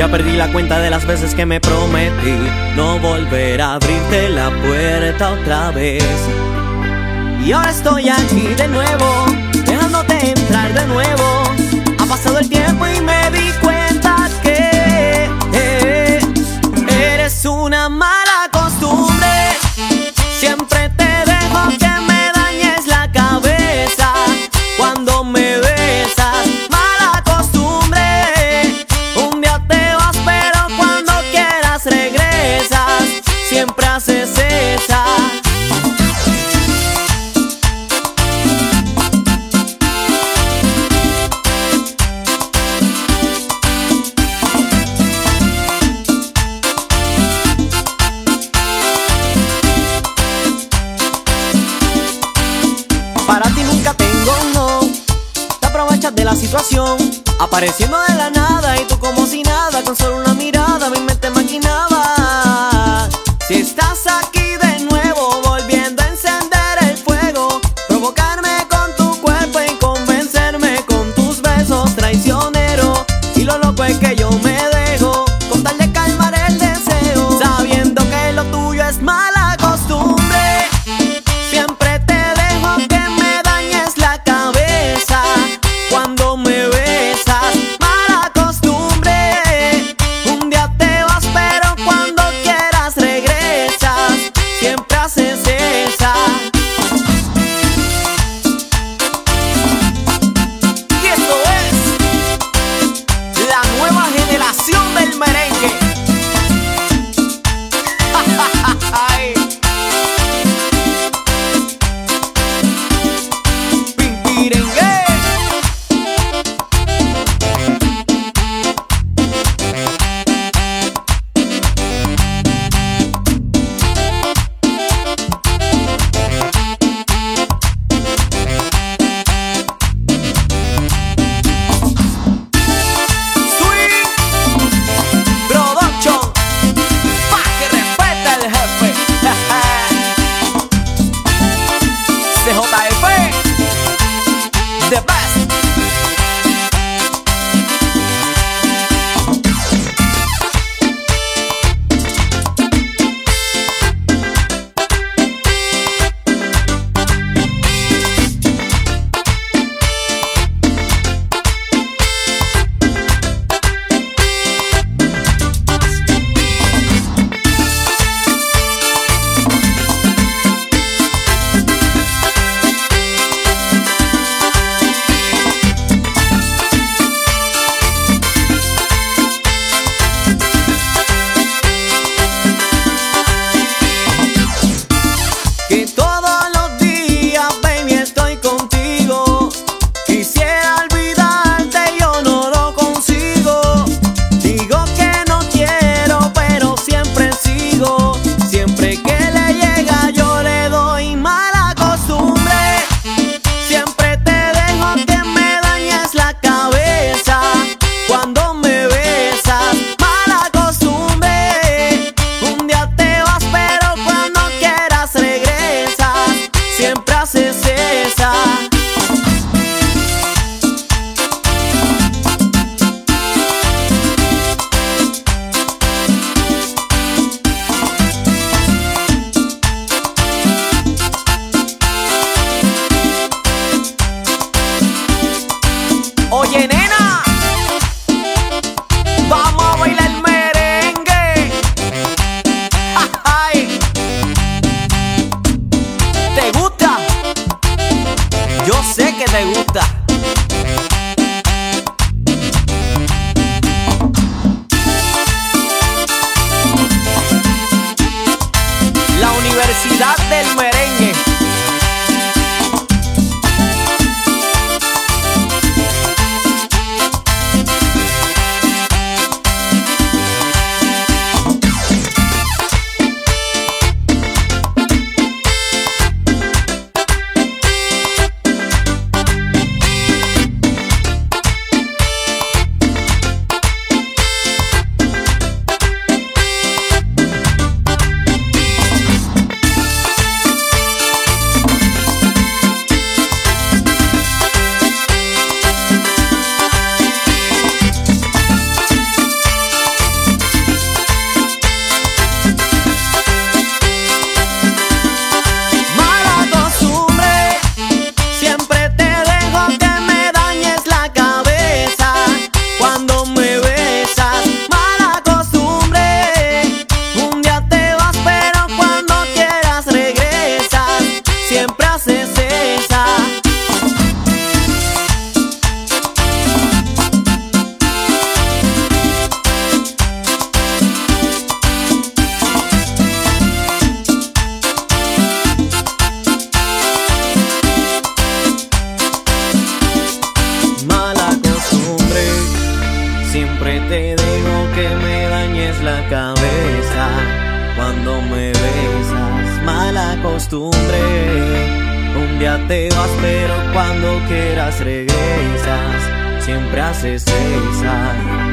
Ya perdí la cuenta de las veces que me prometí no volver a abrirte la puerta otra vez. Y ahora estoy aquí de nuevo, dejándote entrar de nuevo. Ha pasado el tiempo y me di cuenta que eres una mala costumbre. Siempre te dejo que me dañes la cabeza cuando me besas. Mala costumbre. Un día te vas pero cuando quieras regresas. Siempre haces esa. Para ti nunca tengo un no. Te aprovechas de la situación, apareciendo de la nada y tú como si nada. Con solo una mirada mi mente maquinaba. Si estás aquí de nuevo, volviendo a encender el fuego, provocarme con tu cuerpo y convencerme con tus besos traicioneros. Y lo loco es que yo me dejo, con tal de calmar el deseo, sabiendo que lo tuyo es mala costumbre. Siempre te dejo que me dañes la cabeza cuando me besas. Mala costumbre. Un día te vas pero cuando quieras regresas. Siempre haces esa. Y esto es la nueva generación del merengue. Ay. Pimpirengue. Swing Production, pa' que respete el jefe. CJF, the best. Que todos los días, baby, estoy contigo. Quisiera olvidarte, yo no lo consigo. Digo que no quiero, pero siempre sigo. Siempre que le llega yo le doy. Mala costumbre. Siempre te dejo que me dañes la cabeza cuando me besas. Mala costumbre. Un día te vas pero cuando quieras regresas. Siempre haces esa. Oye, nena, vamos a bailar el merengue. Ay, ¿te gusta? Yo sé que te gusta. La Universidad del Merengue. mala costumbre. Un día te vas pero cuando quieras regresas. Siempre haces esa